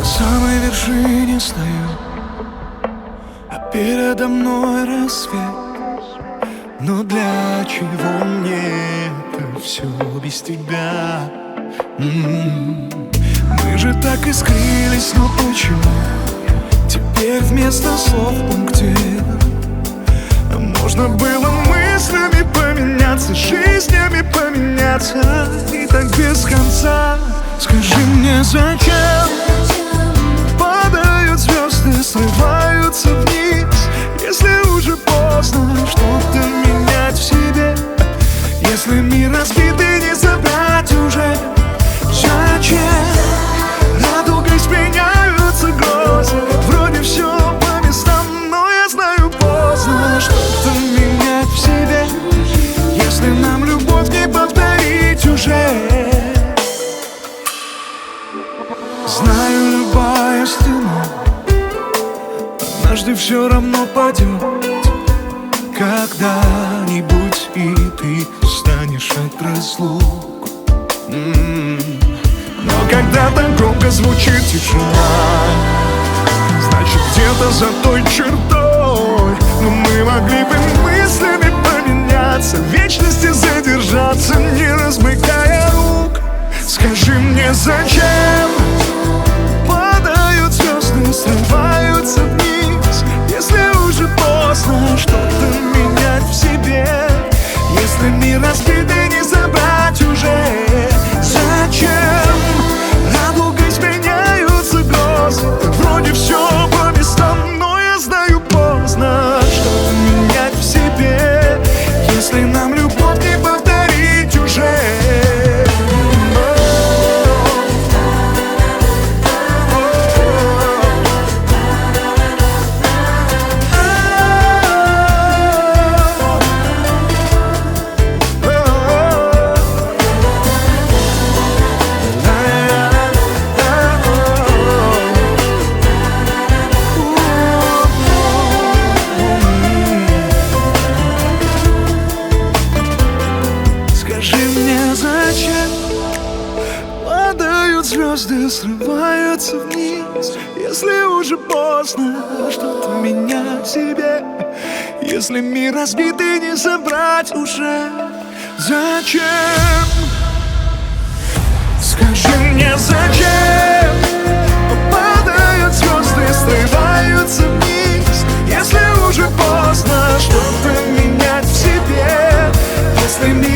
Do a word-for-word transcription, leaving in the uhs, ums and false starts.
самой вершине стою, а передо мной рассвет. Но для чего мне это все без тебя? М-м-м. Мы же так искрились, но почему теперь вместо слов пунктир? Можно было мыслями поменяться, жизнями поменяться, и так без конца. Скажи мне, зачем падают звезды, срываются вниз, если уже поздно что-то менять в себе? Если мир разбит и не забрать уже, зачем радугой сменяются грозы? Вроде все по местам, но я знаю, поздно что-то менять в себе, если нам любовь не повторить уже. Знаю, любая стена однажды все равно падет когда-нибудь, и ты станешь от разлук. М-м-м. Но когда так громко звучит тишина, значит где-то за той чертой. Но мы могли бы мыслями поменяться, в вечности задержаться, не размыкая рук. Скажи мне, зачем падают звезды, срываются вниз, если уже поздно что-то менять в себе? Если мир разбит и не забрать уже, зачем радугой сменяются грозы? Вроде все по местам, но я знаю, поздно что-то менять в себе, если нам любовь не повторить уже. Звезды срываются вниз, если уже поздно что-то менять в себе, если мир разбит и не собрать уже, зачем? Скажи мне, зачем падают звезды, срываются вниз, если уже поздно что-то менять в себе, если мир